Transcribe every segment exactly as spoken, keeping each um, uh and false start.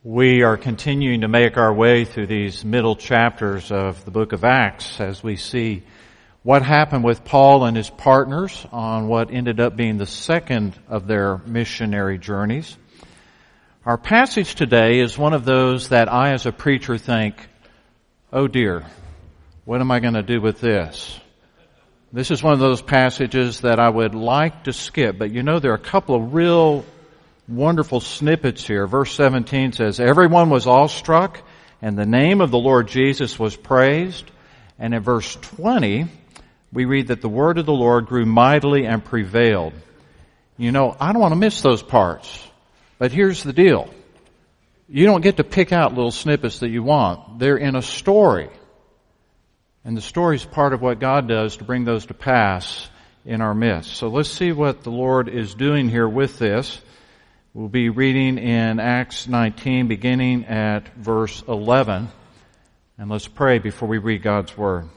We are continuing to make our way through these middle chapters of the book of Acts as we see what happened with Paul and his partners on what ended up being the second of their missionary journeys. Our passage today is one of those that I as a preacher think, oh dear, what am I going to do with this? This is one of those passages that I would like to skip, but you know there are a couple of real wonderful snippets here. Verse seventeen says, everyone was awestruck, and the name of the Lord Jesus was praised. And in verse twenty, we read that the word of the Lord grew mightily and prevailed. You know, I don't want to miss those parts. But here's the deal. You don't get to pick out little snippets that you want. They're in a story. And the story is part of what God does to bring those to pass in our midst. So let's see what the Lord is doing here with this. We'll be reading in Acts nineteen, beginning at verse eleven. And let's pray before we read God's Word.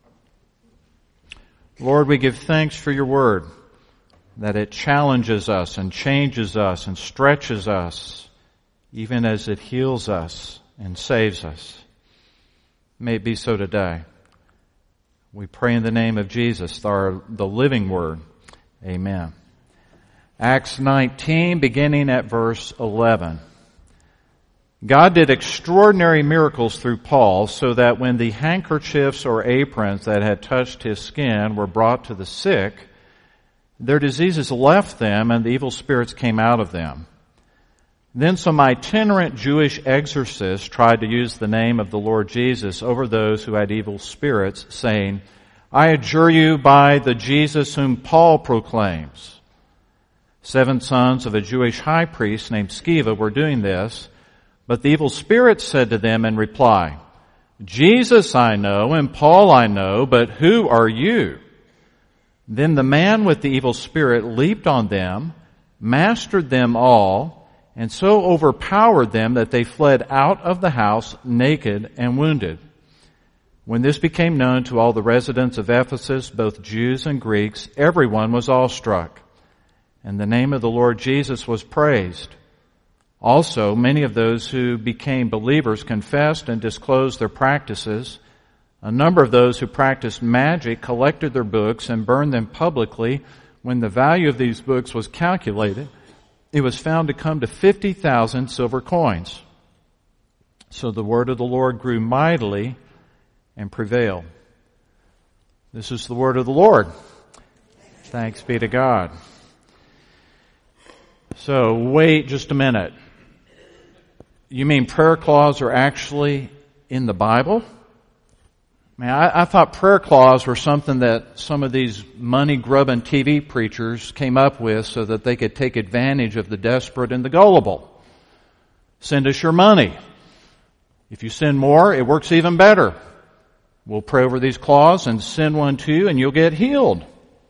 Lord, we give thanks for your Word, that it challenges us and changes us and stretches us, even as it heals us and saves us. May it be so today. We pray in the name of Jesus, our, the living Word. Amen. Acts nineteen, beginning at verse eleven. God did extraordinary miracles through Paul, so that when the handkerchiefs or aprons that had touched his skin were brought to the sick, their diseases left them and the evil spirits came out of them. Then some itinerant Jewish exorcists tried to use the name of the Lord Jesus over those who had evil spirits, saying, I adjure you by the Jesus whom Paul proclaims. Seven sons of a Jewish high priest named Sceva were doing this, but the evil spirits said to them in reply, Jesus I know and Paul I know, but who are you? Then the man with the evil spirit leaped on them, mastered them all, and so overpowered them that they fled out of the house naked and wounded. When this became known to all the residents of Ephesus, both Jews and Greeks, everyone was awestruck, and the name of the Lord Jesus was praised. Also, many of those who became believers confessed and disclosed their practices. A number of those who practiced magic collected their books and burned them publicly. When the value of these books was calculated, it was found to come to fifty thousand silver coins. So the word of the Lord grew mightily and prevailed. This is the word of the Lord. Thanks be to God. So wait just a minute. You mean prayer claws are actually in the Bible? I mean, I, I thought prayer claws were something that some of these money-grubbing T V preachers came up with so that they could take advantage of the desperate and the gullible. Send us your money. If you send more, it works even better. We'll pray over these claws and send one to you and you'll get healed.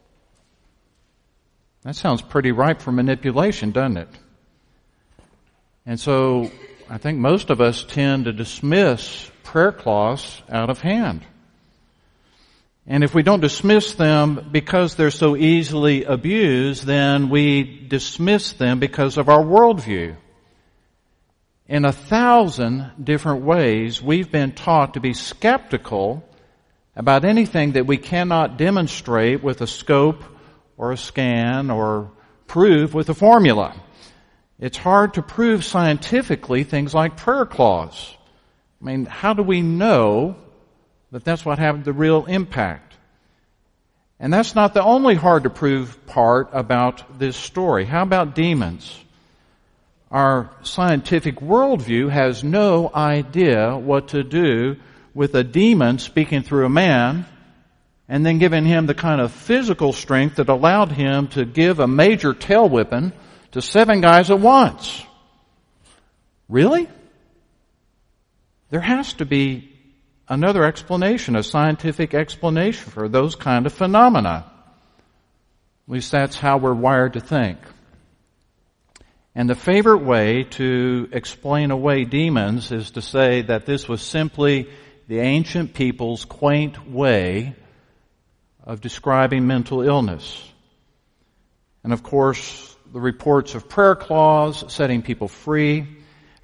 That sounds pretty ripe for manipulation, doesn't it? And so I think most of us tend to dismiss prayer claws out of hand. And if we don't dismiss them because they're so easily abused, then we dismiss them because of our worldview. In a thousand different ways, we've been taught to be skeptical about anything that we cannot demonstrate with a scope or a scan or prove with a formula. It's hard to prove scientifically things like prayer claws. I mean, how do we know that that's what had the real impact? And that's not the only hard to prove part about this story. How about demons? Our scientific worldview has no idea what to do with a demon speaking through a man and then giving him the kind of physical strength that allowed him to give a major tail whipping to seven guys at once. Really? There has to be another explanation, a scientific explanation for those kind of phenomena. At least that's how we're wired to think. And the favorite way to explain away demons is to say that this was simply the ancient people's quaint way of describing mental illness. And of course, the reports of prayer claws setting people free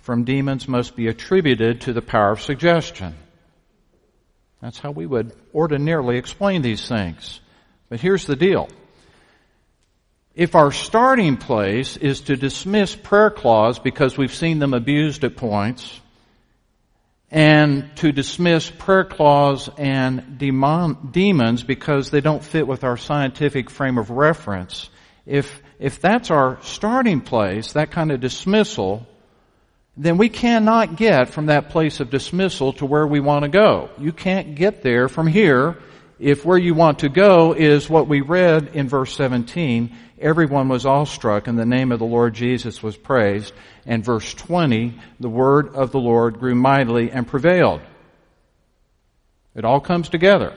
from demons must be attributed to the power of suggestion. That's how we would ordinarily explain these things. But here's the deal. If our starting place is to dismiss prayer claws because we've seen them abused at points, and to dismiss prayer claws and demon, demons because they don't fit with our scientific frame of reference, if if that's our starting place, that kind of dismissal, then we cannot get from that place of dismissal to where we want to go. You can't get there from here if where you want to go is what we read in verse seventeen, everyone was awestruck and the name of the Lord Jesus was praised. And verse twenty, the word of the Lord grew mightily and prevailed. It all comes together.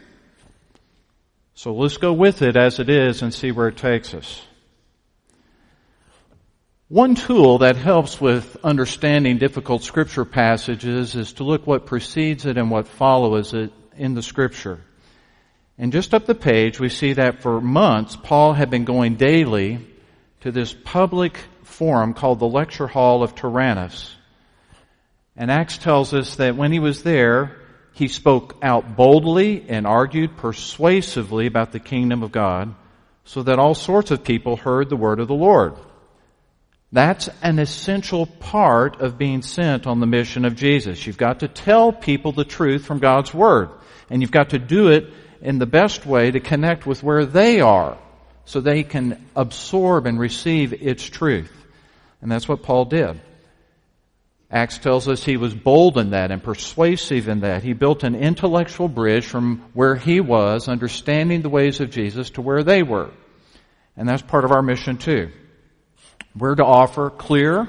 So let's go with it as it is and see where it takes us. One tool that helps with understanding difficult scripture passages is to look what precedes it and what follows it in the scripture. And just up the page, we see that for months, Paul had been going daily to this public forum called the Lecture Hall of Tyrannus. And Acts tells us that when he was there, he spoke out boldly and argued persuasively about the kingdom of God, so that all sorts of people heard the word of the Lord. That's an essential part of being sent on the mission of Jesus. You've got to tell people the truth from God's word. And you've got to do it in the best way to connect with where they are so they can absorb and receive its truth. And that's what Paul did. Acts tells us he was bold in that and persuasive in that. He built an intellectual bridge from where he was, understanding the ways of Jesus, to where they were. And that's part of our mission too. We're to offer clear,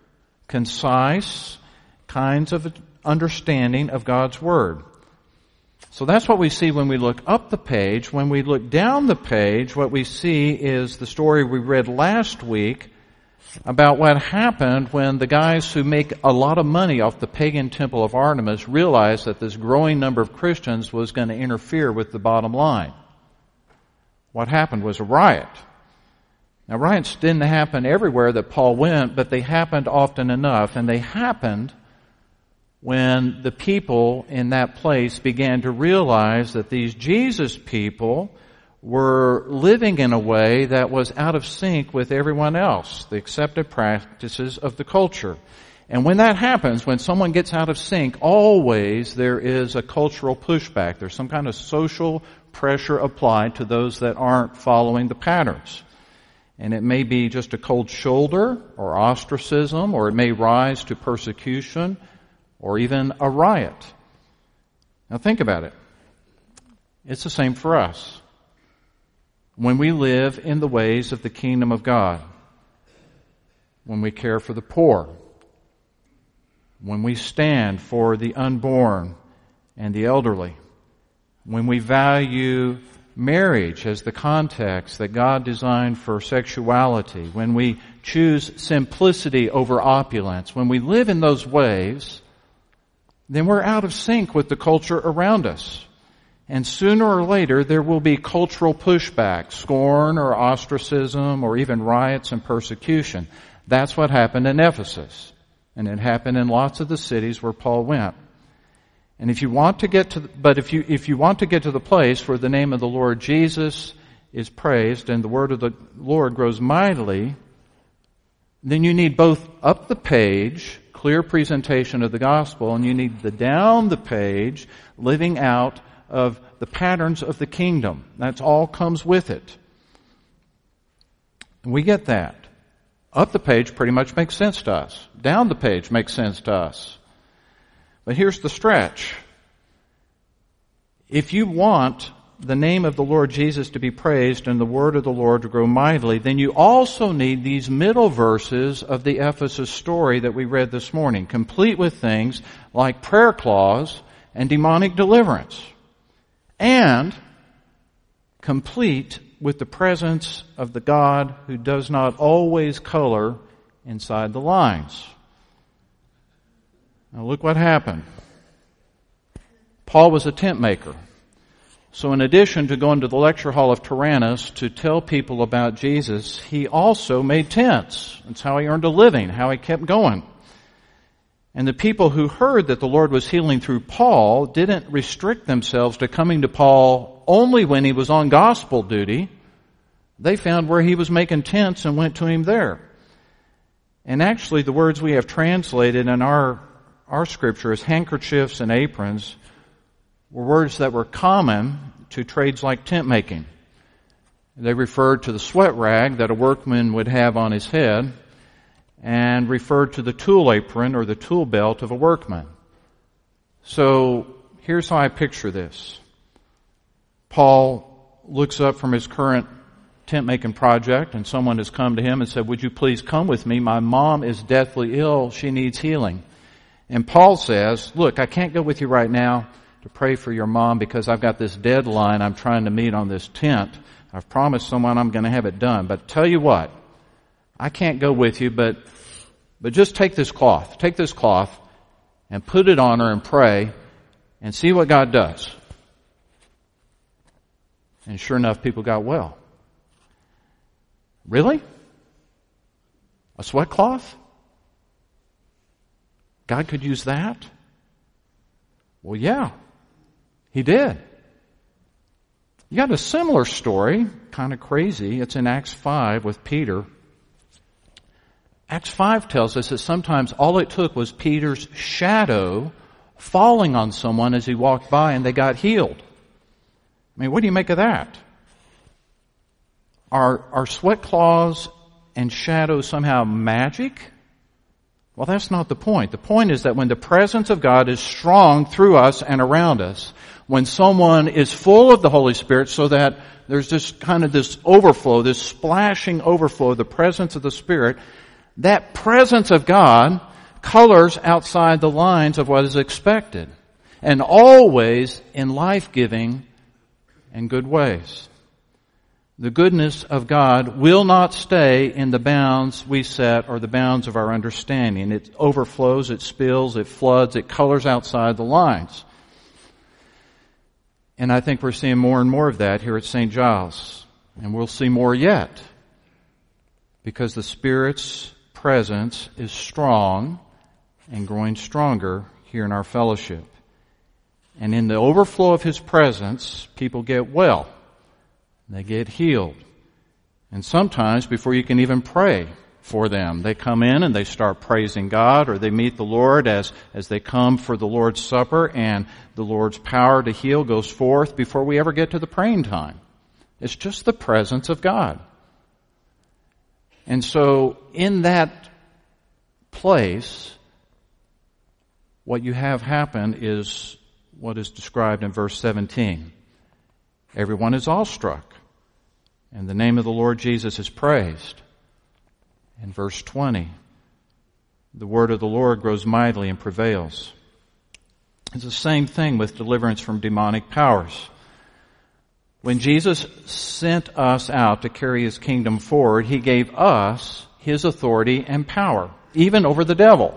concise kinds of understanding of God's Word. So that's what we see when we look up the page. When we look down the page, what we see is the story we read last week about what happened when the guys who make a lot of money off the pagan temple of Artemis realized that this growing number of Christians was going to interfere with the bottom line. What happened was a riot. Now, riots didn't happen everywhere that Paul went, but they happened often enough, and they happened when the people in that place began to realize that these Jesus people were living in a way that was out of sync with everyone else, the accepted practices of the culture. And when that happens, when someone gets out of sync, always there is a cultural pushback. There's some kind of social pressure applied to those that aren't following the patterns. And it may be just a cold shoulder or ostracism, or it may rise to persecution or even a riot. Now think about it. It's the same for us. When we live in the ways of the kingdom of God, when we care for the poor, when we stand for the unborn and the elderly, when we value marriage as the context that God designed for sexuality, when we choose simplicity over opulence, when we live in those ways, then we're out of sync with the culture around us. And sooner or later there will be cultural pushback, scorn or ostracism or even riots and persecution. That's what happened in Ephesus. And it happened in lots of the cities where Paul went. And if you want to get to, the, but if you, if you want to get to the place where the name of the Lord Jesus is praised and the word of the Lord grows mightily, then you need both up the page, clear presentation of the gospel, and you need the down the page, living out of the patterns of the kingdom. That's all comes with it. And we get that. Up the page pretty much makes sense to us. Down the page makes sense to us. But here's the stretch. If you want the name of the Lord Jesus to be praised and the word of the Lord to grow mightily, then you also need these middle verses of the Ephesus story that we read this morning, complete with things like prayer clause and demonic deliverance, and complete with the presence of the God who does not always color inside the lines. Now look what happened. Paul was a tent maker. So in addition to going to the lecture hall of Tyrannus to tell people about Jesus, he also made tents. That's how he earned a living, how he kept going. And the people who heard that the Lord was healing through Paul didn't restrict themselves to coming to Paul only when he was on gospel duty. They found where he was making tents and went to him there. And actually the words we have translated in our, our scripture as handkerchiefs and aprons were words that were common to trades like tent making. They referred to the sweat rag that a workman would have on his head, and referred to the tool apron or the tool belt of a workman. So here's how I picture this. Paul looks up from his current tent making project, and someone has come to him and said, "Would you please come with me? My mom is deathly ill. She needs healing." And Paul says, "Look, I can't go with you right now to pray for your mom because I've got this deadline I'm trying to meet on this tent. I've promised someone I'm going to have it done. But tell you what, I can't go with you, but but just take this cloth. Take this cloth and put it on her and pray and see what God does." And sure enough, people got well. Really? A sweat cloth? God could use that? Well, yeah, He did. You got a similar story, kind of crazy. It's in Acts five with Peter. Acts five tells us that sometimes all it took was Peter's shadow falling on someone as he walked by and they got healed. I mean, what do you make of that? Are, are sweat cloths and shadows somehow magic? Well, that's not the point. The point is that when the presence of God is strong through us and around us, when someone is full of the Holy Spirit so that there's this kind of this overflow, this splashing overflow of the presence of the Spirit, that presence of God colors outside the lines of what is expected, and always in life-giving and good ways. The goodness of God will not stay in the bounds we set or the bounds of our understanding. It overflows, it spills, it floods, it colors outside the lines. And I think we're seeing more and more of that here at Saint Giles. And we'll see more yet. Because the Spirit's presence is strong and growing stronger here in our fellowship. And in the overflow of His presence, people get well. They get healed. And sometimes before you can even pray for them, they come in and they start praising God, or they meet the Lord as, as they come for the Lord's Supper, and the Lord's power to heal goes forth before we ever get to the praying time. It's just the presence of God. And so in that place, what you have happen is what is described in verse seventeen. Everyone is awestruck, and the name of the Lord Jesus is praised. In verse twenty, the word of the Lord grows mightily and prevails. It's the same thing with deliverance from demonic powers. When Jesus sent us out to carry His kingdom forward, He gave us His authority and power, even over the devil.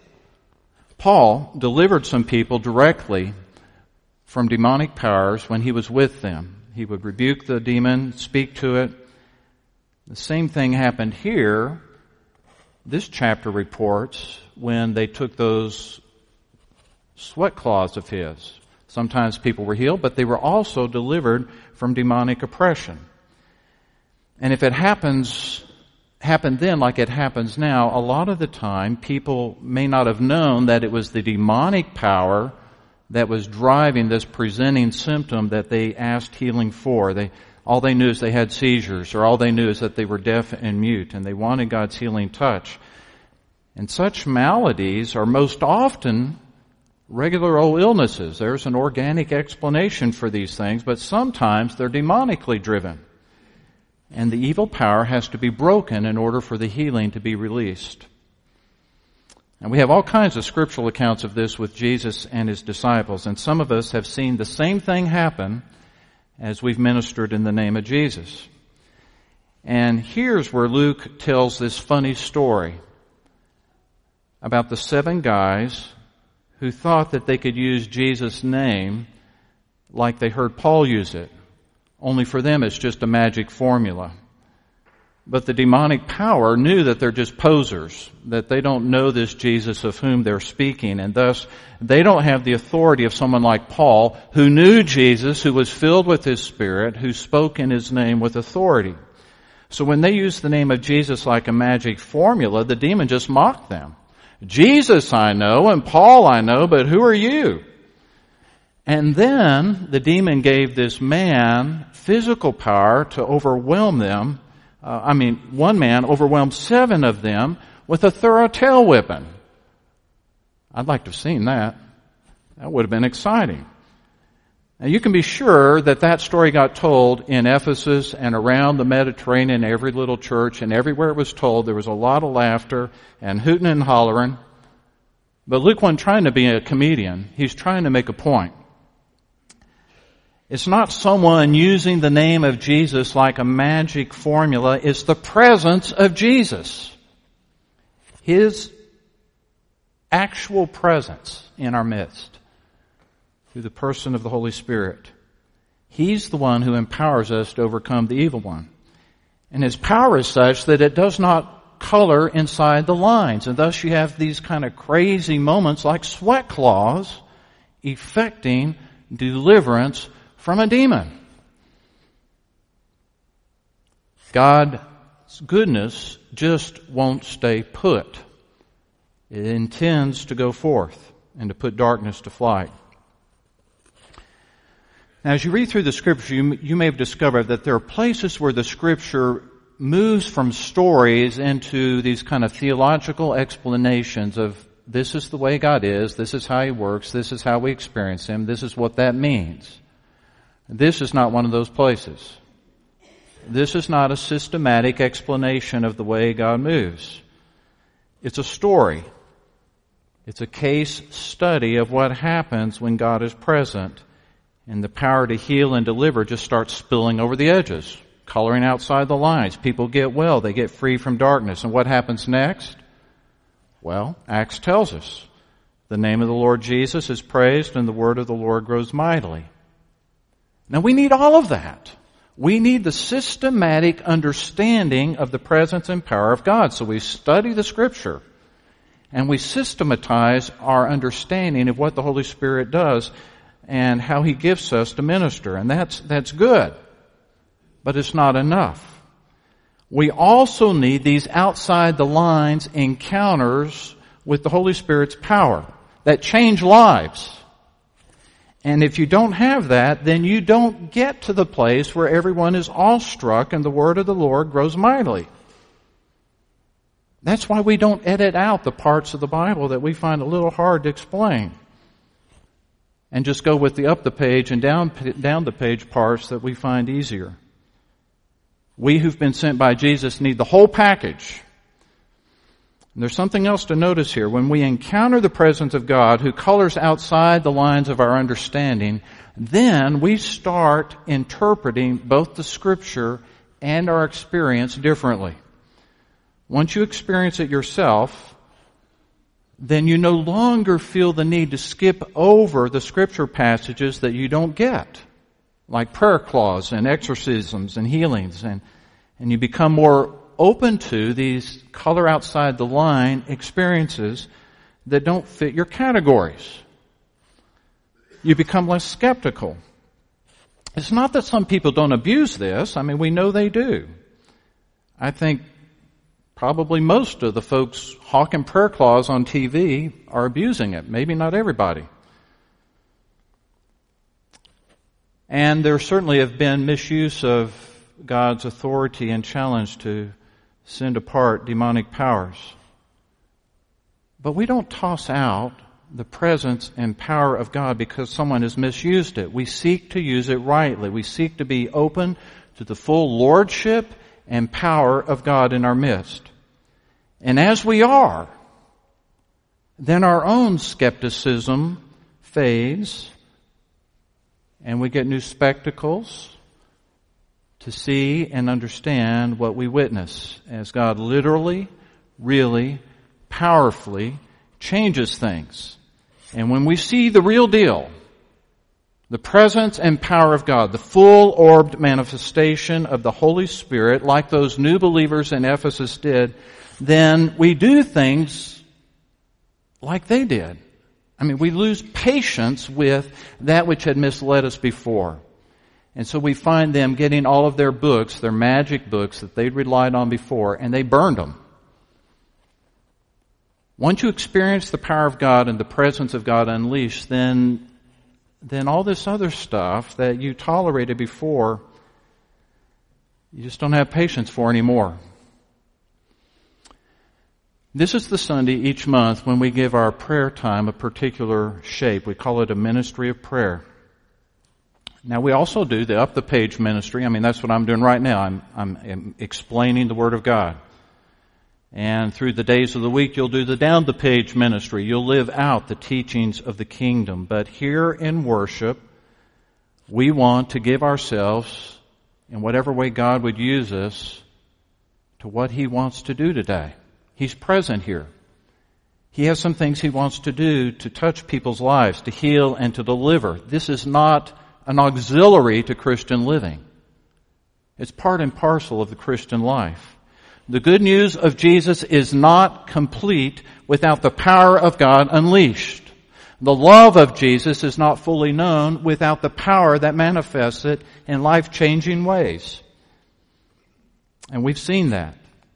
Paul delivered some people directly from demonic powers when he was with them. He would rebuke the demon, speak to it. The same thing happened here. This chapter reports when they took those sweat cloths of his. Sometimes people were healed, but they were also delivered from demonic oppression. And if it happens, happened then like it happens now, a lot of the time people may not have known that it was the demonic power that was driving this presenting symptom that they asked healing for. They, all they knew is they had seizures, or all they knew is that they were deaf and mute, and they wanted God's healing touch. And such maladies are most often regular old illnesses. There's an organic explanation for these things, but sometimes they're demonically driven. And the evil power has to be broken in order for the healing to be released. And we have all kinds of scriptural accounts of this with Jesus and His disciples, and some of us have seen the same thing happen as we've ministered in the name of Jesus. And here's where Luke tells this funny story about the seven guys who thought that they could use Jesus' name like they heard Paul use it. Only for them it's just a magic formula. But the demonic power knew that they're just posers, that they don't know this Jesus of whom they're speaking, and thus they don't have the authority of someone like Paul, who knew Jesus, who was filled with His Spirit, who spoke in His name with authority. So when they used the name of Jesus like a magic formula, the demon just mocked them. Jesus I know, and Paul I know, but who are you? And then the demon gave this man physical power to overwhelm them. Uh, I mean, one man overwhelmed seven of them with a thorough tail whipping. I'd like to have seen that. That would have been exciting. Now you can be sure that that story got told in Ephesus and around the Mediterranean, every little church, and everywhere it was told, there was a lot of laughter and hooting and hollering. But Luke wasn't trying to be a comedian. He's trying to make a point. It's not someone using the name of Jesus like a magic formula. It's the presence of Jesus. His actual presence in our midst through the person of the Holy Spirit. He's the one who empowers us to overcome the evil one. And His power is such that it does not color inside the lines. And thus you have these kind of crazy moments like sweat claws effecting deliverance from a demon. God's goodness just won't stay put. It intends to go forth and to put darkness to flight. Now, as you read through the Scripture, you, you may have discovered that there are places where the Scripture moves from stories into these kind of theological explanations of this is the way God is, this is how He works, this is how we experience Him, this is what that means. This is not one of those places. This is not a systematic explanation of the way God moves. It's a story. It's a case study of what happens when God is present and the power to heal and deliver just starts spilling over the edges, coloring outside the lines. People get well. They get free from darkness. And what happens next? Well, Acts tells us. The name of the Lord Jesus is praised and the word of the Lord grows mightily. Now we need all of that. We need the systematic understanding of the presence and power of God. So we study the Scripture and we systematize our understanding of what the Holy Spirit does and how He gifts us to minister. And that's, that's good. But it's not enough. We also need these outside the lines encounters with the Holy Spirit's power that change lives. And if you don't have that, then you don't get to the place where everyone is awestruck and the word of the Lord grows mightily. That's why we don't edit out the parts of the Bible that we find a little hard to explain. And just go with the up the page and down, down the page parts that we find easier. We who've been sent by Jesus need the whole package. And there's something else to notice here. When we encounter the presence of God who colors outside the lines of our understanding, then we start interpreting both the Scripture and our experience differently. Once you experience it yourself, then you no longer feel the need to skip over the Scripture passages that you don't get, like prayer clause and exorcisms and healings, and, and you become more open to these color outside the line experiences that don't fit your categories. You become less skeptical. It's not that some people don't abuse this. I mean, we know they do. I think probably most of the folks hawking prayer clause on T V are abusing it. Maybe not everybody. And there certainly have been misuse of God's authority and challenge to send apart demonic powers. But we don't toss out the presence and power of God because someone has misused it. We seek to use it rightly. We seek to be open to the full lordship and power of God in our midst. And as we are, then our own skepticism fades and we get new spectacles to see and understand what we witness as God literally, really, powerfully changes things. And when we see the real deal, the presence and power of God, the full-orbed manifestation of the Holy Spirit, like those new believers in Ephesus did, then we do things like they did. I mean, we lose patience with that which had misled us before. And so we find them getting all of their books, their magic books that they'd relied on before, and they burned them. Once you experience the power of God and the presence of God unleashed, then, then all this other stuff that you tolerated before, you just don't have patience for anymore. This is the Sunday each month when we give our prayer time a particular shape. We call it a ministry of prayer. Now we also do the up the page ministry. I mean, that's what I'm doing right now. I'm, I'm explaining the Word of God. And through the days of the week, you'll do the down the page ministry. You'll live out the teachings of the kingdom. But here in worship, we want to give ourselves, in whatever way God would use us, to what He wants to do today. He's present here. He has some things He wants to do to touch people's lives, to heal and to deliver. This is not an auxiliary to Christian living. It's part and parcel of the Christian life. The good news of Jesus is not complete without the power of God unleashed. The love of Jesus is not fully known without the power that manifests it in life-changing ways. And we've seen that.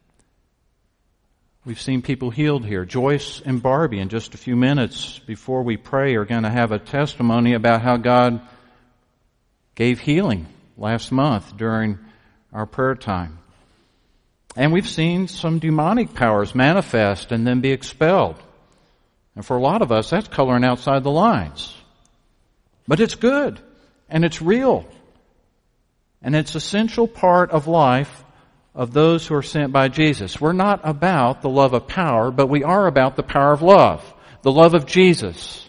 We've seen people healed here. Joyce and Barbie, in just a few minutes before we pray, are going to have a testimony about how God gave healing last month during our prayer time. And we've seen some demonic powers manifest and then be expelled. And for a lot of us, that's coloring outside the lines. But it's good, and it's real. And it's an essential part of life of those who are sent by Jesus. We're not about the love of power, but we are about the power of love, the love of Jesus.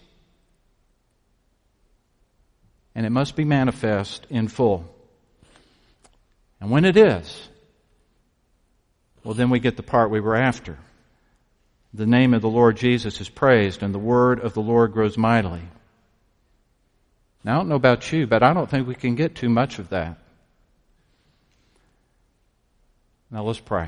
And it must be manifest in full. And when it is, well, then we get the part we were after. The name of the Lord Jesus is praised, and the word of the Lord grows mightily. Now, I don't know about you, but I don't think we can get too much of that. Now let's pray.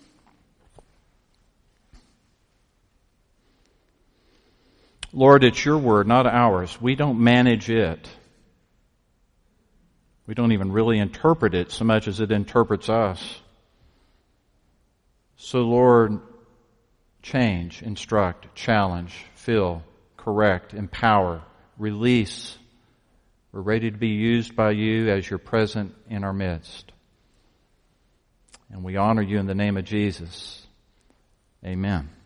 Lord, it's your word, not ours. We don't manage it. We don't even really interpret it so much as it interprets us. So Lord, change, instruct, challenge, fill, correct, empower, release. We're ready to be used by you as you're present in our midst. And we honor you in the name of Jesus. Amen.